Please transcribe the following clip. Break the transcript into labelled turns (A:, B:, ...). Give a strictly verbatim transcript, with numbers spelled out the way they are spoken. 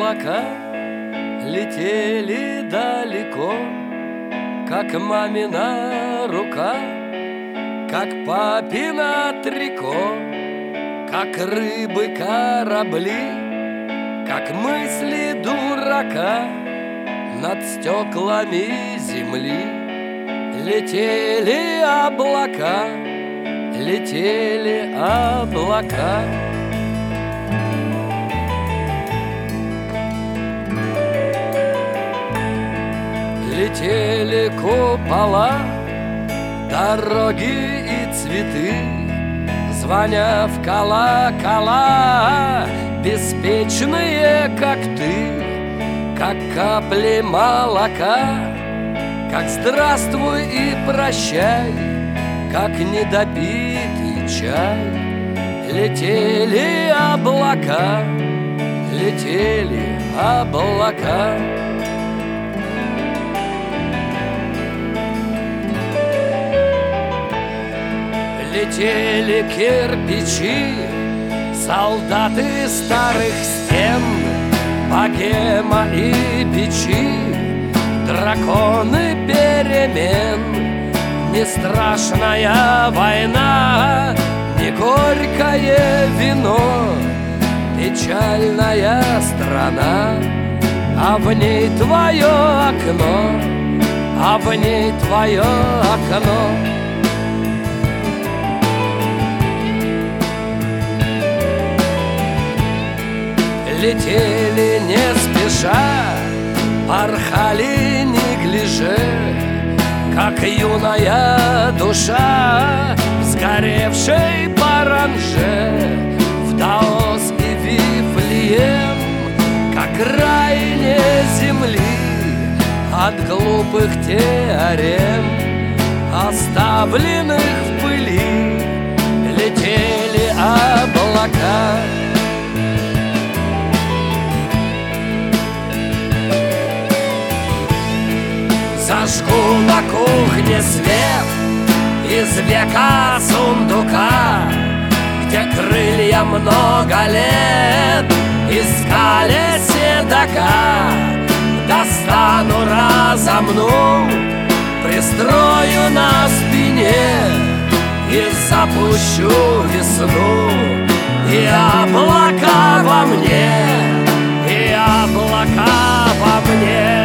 A: облака летели далеко, как мамина рука, как папина трико, как рыбы корабли, как мысли дурака над стеклами земли. Летели облака, летели облака. Летели купола, дороги и цветы, звоня в колокола, беспечные, как ты, как капли молока, как здравствуй и прощай, как недопитый чай. Летели облака, летели облака. Летели кирпичи, солдаты старых стен, богема и бичи, драконы перемен. Не страшная война, не горькое вино, печальная страна, а в ней твое окно, а в ней твое окно. Летели не спеша, порхали неглиже, как юная душа, сгоревшей паранже, в Даос и Вифлеем, как крайне земли от глупых теорем, оставленных в пыли. Летели облака. Зажгу на кухне свет из века сундука, где крылья много лет искали седока. Достану, разомну, пристрою на спине и запущу весну. И облака во мне, и облака во мне.